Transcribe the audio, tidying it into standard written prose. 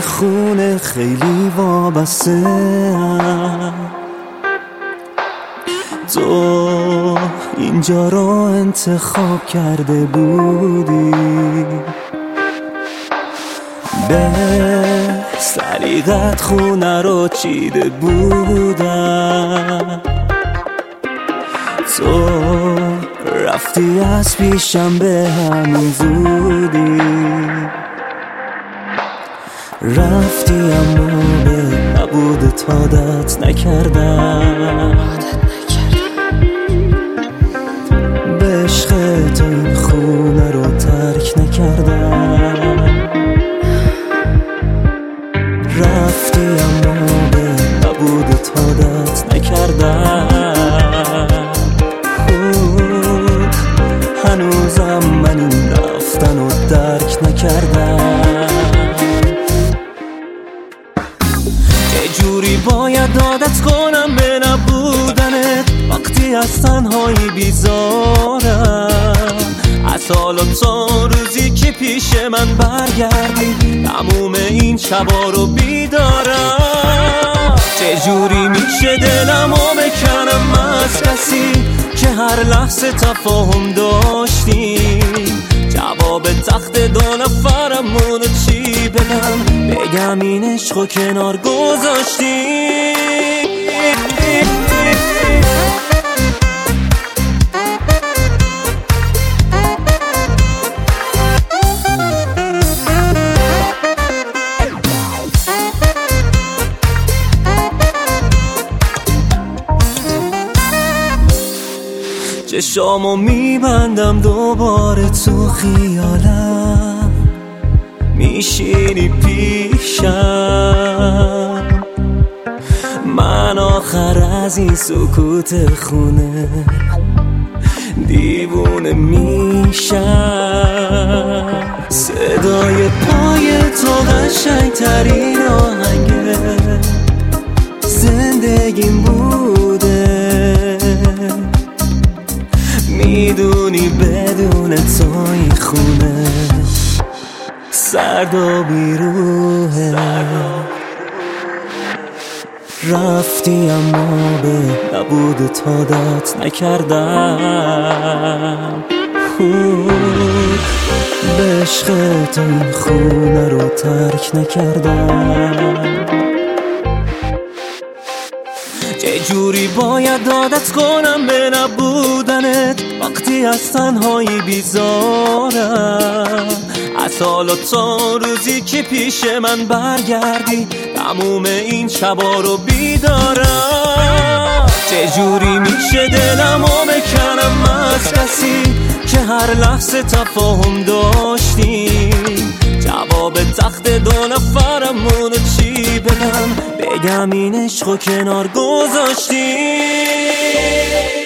این خونه خیلی وابسته ام. تو اینجا رو انتخاب کرده بودی، به سلیقت خونه رو چیده بودم. تو رفتی از پیشم به همین زودی، رفتی اما به نبودت عادت نکردم. به عشق تو این خونه رو ترک نکردم. رفتی اما به نبودت عادت نکردم. هنوزم من این رفتن رو درک نکردم. چه جوری باید عادت کنم به نبودنت وقتی از تنهایی بیزارم. از حالا تا روزی که پیش من برگردی تموم این شبا رو بیدارم. چه جوری میشه دلمو بکنم از کسی که هر لحظه تفاهم داشتیم. جواب تخت دو نفرمونو چی بگم این عشقو کنار گذاشتیم. چشامو میبندم دوباره تو خیالم، میشینی پیشم. من آخر از این سکوت خونه دیوونه میشم. صدای پای تو قشنگترین آهنگ زندگیم بوده. میدونی بدون تو این خونه سرد و بیروحه. رفتی اما به نبودت عادت نکردم. به عشق تو این خونه رو ترک نکردم. چه جوری باید عادت کنم به نبودنت وقتی از تنهایی بیزارم. از حالا تا روزی که پیش من برگردی تموم این شبا رو بیدارم. چه جوری میشه دلمو بکنم از کسی که هر لحظه تفاهم داشتیم. جواب تخت دو نفرمونو چی بگم این عشقو کنار گذاشتیم.